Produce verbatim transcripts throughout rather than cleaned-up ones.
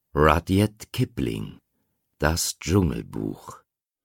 Rudyard Kipling, das Dschungelbuch.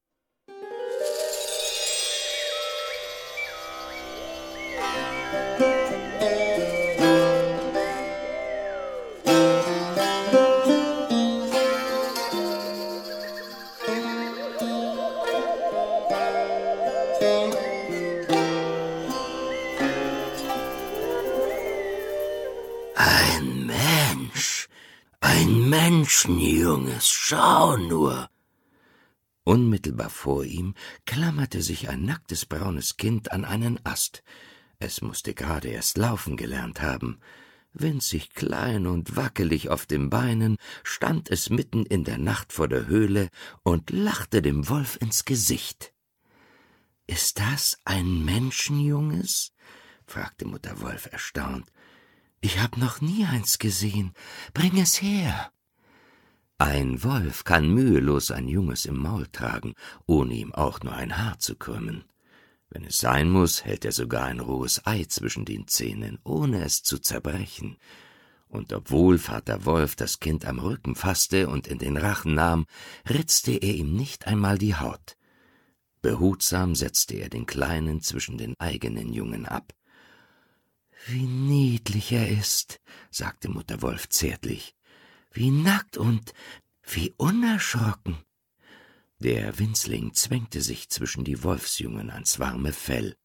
Ein Mensch, ein Menschenjunges, schau nur! Unmittelbar vor ihm klammerte sich ein nacktes braunes Kind an einen Ast. Es mußte gerade erst laufen gelernt haben. Winzig klein und wackelig auf den Beinen stand es mitten in der Nacht vor der Höhle und lachte dem Wolf ins Gesicht. »Ist das ein Menschenjunges?« fragte Mutter Wolf erstaunt. »Ich hab noch nie eins gesehen. Bring es her!« Ein Wolf kann mühelos ein Junges im Maul tragen, ohne ihm auch nur ein Haar zu krümmen. Wenn es sein muß, hält er sogar ein rohes Ei zwischen den Zähnen, ohne es zu zerbrechen. Und obwohl Vater Wolf das Kind am Rücken fasste und in den Rachen nahm, ritzte er ihm nicht einmal die Haut. Behutsam setzte er den Kleinen zwischen den eigenen Jungen ab. »Wie niedlich er ist«, sagte Mutter Wolf zärtlich, »wie nackt und wie unerschrocken.« Der Winzling zwängte sich zwischen die Wolfsjungen ans warme Fell.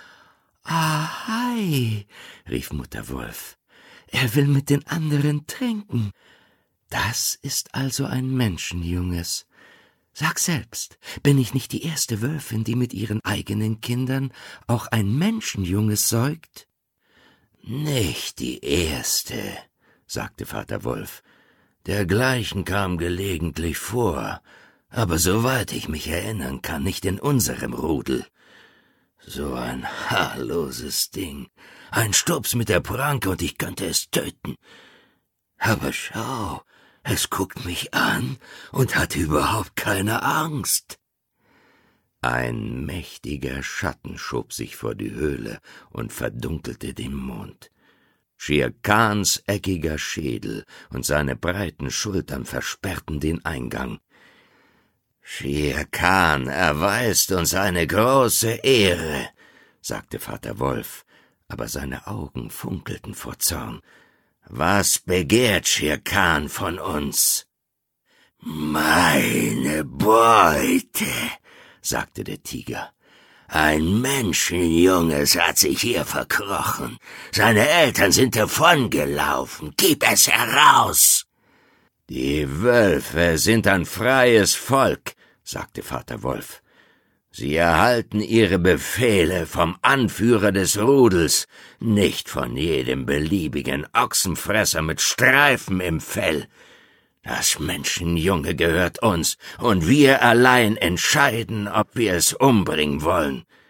»Ahai«, rief Mutter Wolf, »er will mit den anderen trinken. Das ist also ein Menschenjunges. Sag selbst, bin ich nicht die erste Wölfin, die mit ihren eigenen Kindern auch ein Menschenjunges säugt?« »Nicht die erste«, sagte Vater Wolf. »Dergleichen kam gelegentlich vor, aber soweit ich mich erinnern kann, nicht in unserem Rudel. So ein haarloses Ding, ein Stups mit der Pranke und ich könnte es töten. Aber schau, es guckt mich an und hat überhaupt keine Angst.« Ein mächtiger Schatten schob sich vor die Höhle und verdunkelte den Mond. Shere Khans eckiger Schädel und seine breiten Schultern versperrten den Eingang. »Shere Khan erweist uns eine große Ehre«, sagte Vater Wolf, aber seine Augen funkelten vor Zorn. »Was begehrt Shere Khan von uns?« »Meine Beute«, sagte der Tiger. »Ein Menschenjunges hat sich hier verkrochen. Seine Eltern sind davongelaufen. Gib es heraus!« »Die Wölfe sind ein freies Volk«, sagte Vater Wolf. »Sie erhalten ihre Befehle vom Anführer des Rudels, nicht von jedem beliebigen Ochsenfresser mit Streifen im Fell. Das Menschenjunge gehört uns, und wir allein entscheiden, ob wir es umbringen wollen.